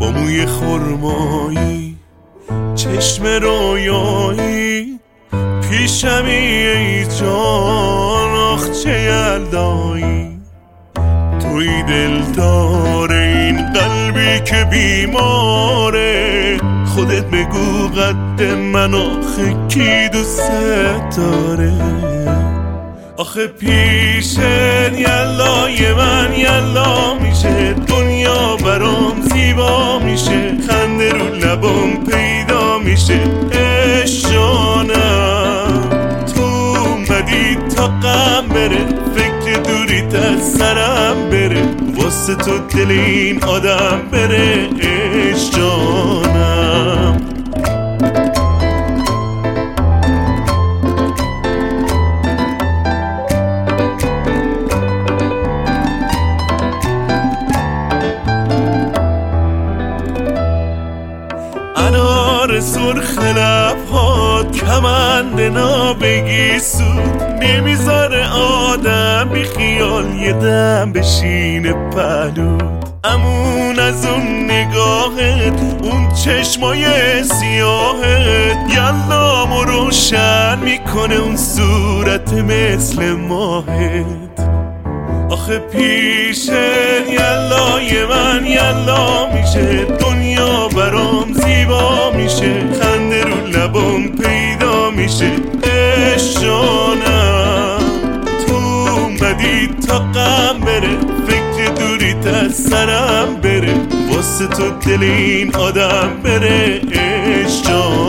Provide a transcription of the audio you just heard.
با موی خرمایی، چشم رویایی، پیشمی ای جان، آخ چه یلدایی. توی دلدار این قلبی که بیماره، خودت بگو قد من آخه کی دوست داره. آخه پیش یلای من یلا میشه، دنیا برام زیبا میشه، خنده رو لبام پیدا میشه. عشق جانم تو اومدی تا غم بره، فکر دوریت از سرم بره، واسه تو دل این آدم بره. عشق جانم انار سرخ لبهات، کمند نابگی سود، نمیذاره آدم بی خیال یه دم بشینه پهلود. امون از اون نگاهت، اون چشمای سیاهت، یلامو روشن میکنه اون صورت مثل ماهت. آخه پیش یلای من یلا میشه، دنیا برام زیبا میشه، خنده رو لبام پیدا میشه. عشق جانم تو اومدی تا غم بره، فکر دوریت از سرم بره، واسه تو دل این آدم بره. عشق جانم